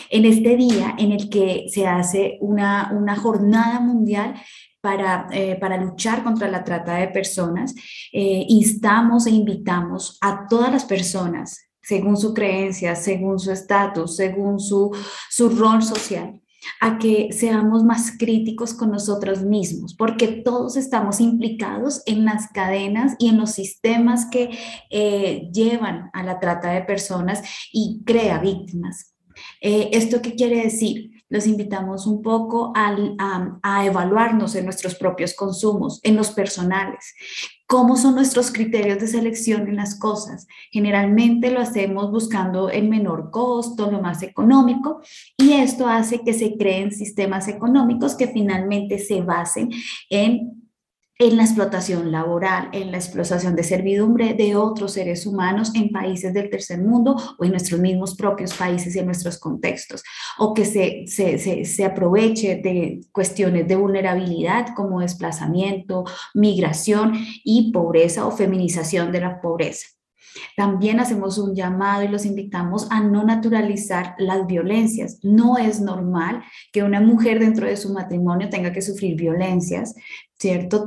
En este día en el que se hace una jornada mundial para luchar contra la trata de personas, instamos e invitamos a todas las personas, según su creencia, según su estatus, según su rol social, a que seamos más críticos con nosotros mismos, porque todos estamos implicados en las cadenas y en los sistemas que llevan a la trata de personas y crea víctimas. ¿Esto qué quiere decir? Los invitamos un poco a evaluarnos en nuestros propios consumos, en los personales. ¿Cómo son nuestros criterios de selección en las cosas? Generalmente lo hacemos buscando el menor costo, lo más económico, y esto hace que se creen sistemas económicos que finalmente se basen en en la explotación laboral, en la explotación de servidumbre de otros seres humanos en países del tercer mundo o en nuestros mismos propios países y en nuestros contextos, o que se aproveche de cuestiones de vulnerabilidad como desplazamiento, migración y pobreza o feminización de la pobreza. También hacemos un llamado y los invitamos a no naturalizar las violencias. No es normal que una mujer dentro de su matrimonio tenga que sufrir violencias, ¿cierto?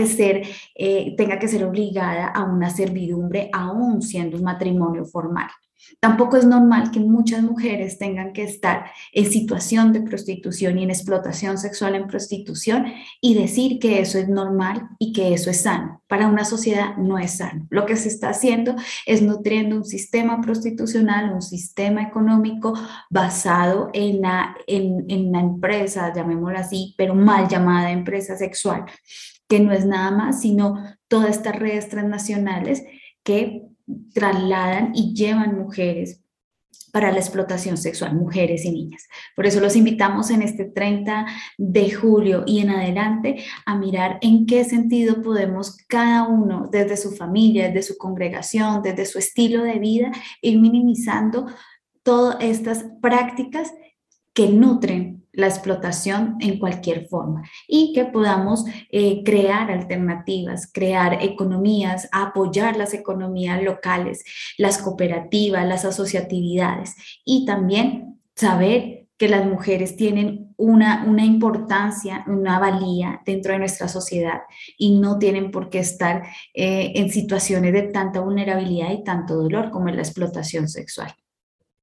Tenga que ser obligada a una servidumbre, aún siendo un matrimonio formal. Tampoco es normal que muchas mujeres tengan que estar en situación de prostitución y en explotación sexual en prostitución y decir que eso es normal y que eso es sano. Para una sociedad no es sano. Lo que se está haciendo es nutriendo un sistema prostitucional, un sistema económico basado en la empresa, llamémosla así, pero mal llamada empresa sexual, que no es nada más sino todas estas redes transnacionales que trasladan y llevan mujeres para la explotación sexual, mujeres y niñas. Por eso los invitamos en este 30 de julio y en adelante a mirar en qué sentido podemos cada uno, desde su familia, desde su congregación, desde su estilo de vida, ir minimizando todas estas prácticas que nutren la explotación en cualquier forma y que podamos crear alternativas, crear economías, apoyar las economías locales, las cooperativas, las asociatividades y también saber que las mujeres tienen una importancia, una valía dentro de nuestra sociedad y no tienen por qué estar en situaciones de tanta vulnerabilidad y tanto dolor como en la explotación sexual.